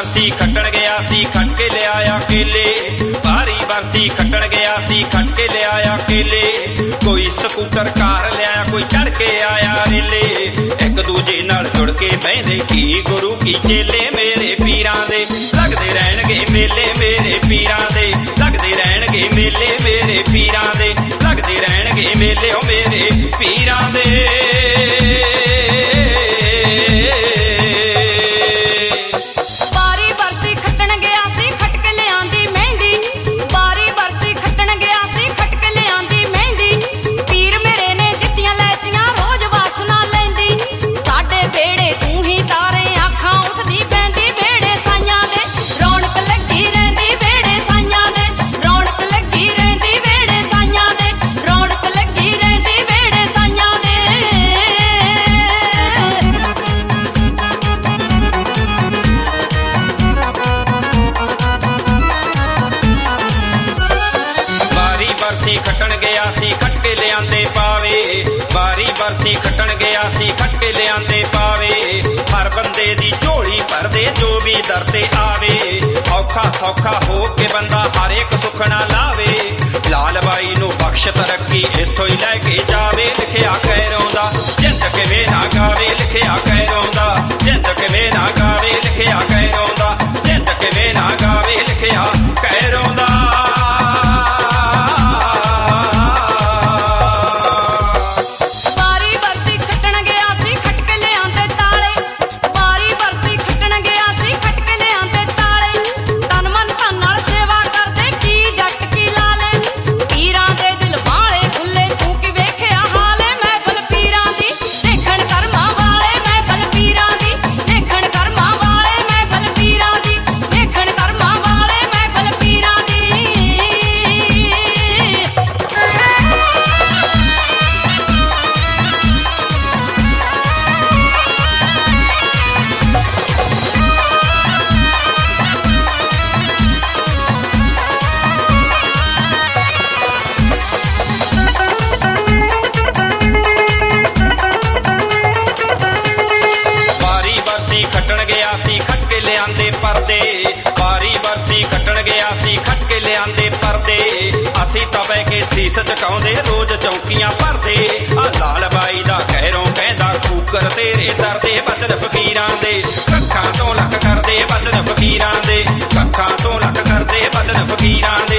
बरसी खट्टण गया सी खट के ले आया केले, बारी बरसी खट्टण गया सी खट के ले आया केले। कोई स्कूटर कार ले आया, कोई चढ़ के आया रेले, एक दूजे नाल जुड़ के बहिंदे की गुरु की चेले। मेरे पीरां दे लगदे रहणगे मेले, मेरे पीरां दे लगदे रहणगे मेले, मेरे पीरां दे लगदे रहणगे मेले, ओ मेरे पीरां दे। खट्टण गया सी खट के लियांदे पावे, बारी बरसी खट्टण गया सी खट के लियांदे पावे। हर बंदे दी झोली भरदे जो भी दर ते आवे, औखा सौखा हो के बंदा हर एक सुखना लावे। लाल बाई नू बख्श तरक्की इथों ही लैके जावे, लिखिया कैरों दा जिंद किवें ना गावे, लिखिया कैरों दा जिंद किवें ना गावे, लिखिया कैरों दा जिंद किवें ना गावे, लिखिया कैरों दा। खट्टण गया सी खट के लियांदे परदे, बारी बरसी खट्टण गया सी खट के लियांदे परदे। असी तां बह के सीस झुकाउंदे रोज चौकियां भरदे, आ लाल बाई दा कहरों कहंदा कूकर तेरे दरदे। बचन फकीरां दे कक्खां तो लख करदे, बचन फकीरां दे कक्खां तो लख करदे, बचन फकीरां दे